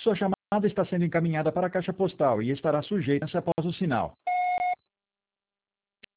Sua chamada está sendo encaminhada para a caixa postal e estará sujeita após o sinal.